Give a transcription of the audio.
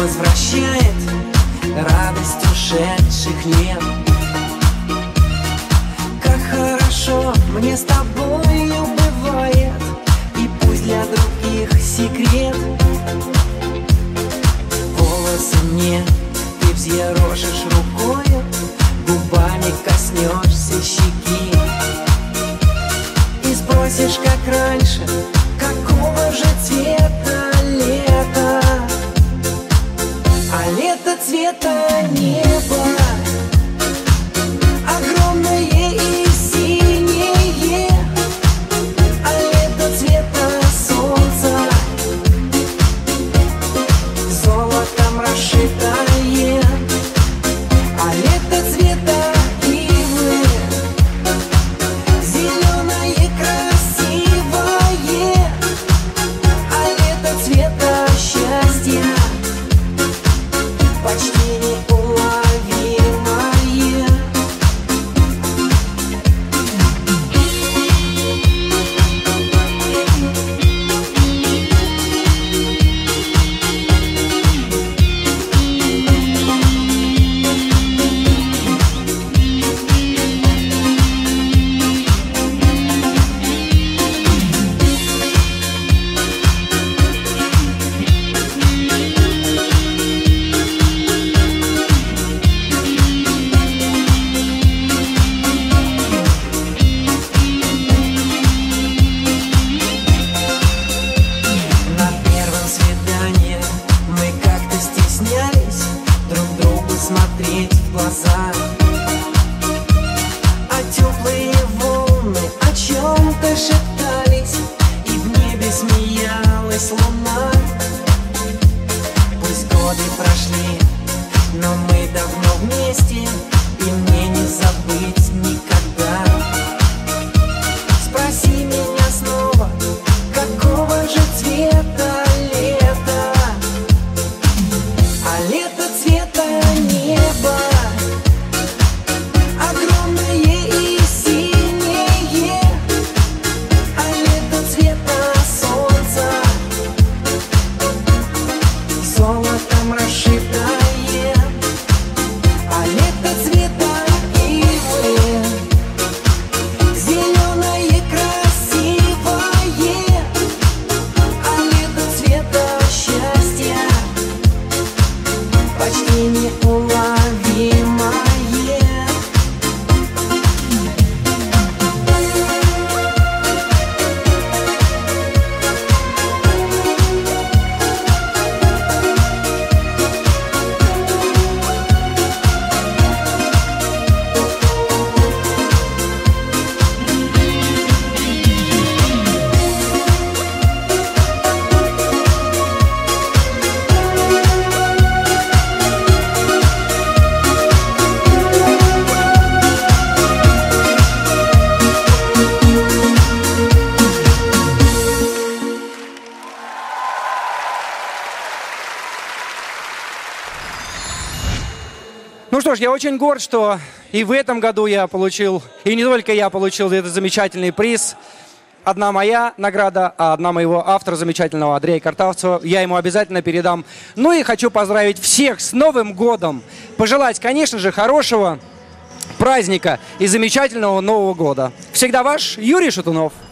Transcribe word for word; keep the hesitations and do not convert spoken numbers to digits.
возвращает радость ушедших лет. Как хорошо мне с тобою бывает, и пусть для других секрет. Волосы мне ты взъерошишь рукою, губами коснешься щеки и спросишь, как раньше, какого же цвета лето. А лето цвета неба, огромное и синее. А лето цвета солнца, золотом расшитое. А лето цвета ивы, зеленое красивое. А лето цвета счастья, почти неуловимое. На первом свидании мы как-то стеснялись друг другу смотреть в глаза. А теплые волны о чем-то шептались, и в небе смеялась луна. Пусть годы прошли, но мы давно вместе, и мне не забыть никогда. Спроси меня снова, какого же цвета лето. А лето цвета неба, огромное и синее. А лето цвета солнца, золотом расшитое. А лето цвета ивы, зеленое красивое. А лето цвета счастья, почти неуловимое. Ну что ж, я очень горд, что и в этом году я получил, и не только я получил этот замечательный приз. Одна моя награда, а одна моего автора замечательного, Андрея Картавцева. Я ему обязательно передам. Ну и хочу поздравить всех с Новым годом. Пожелать, конечно же, хорошего праздника и замечательного Нового года. Всегда ваш Юрий Шатунов.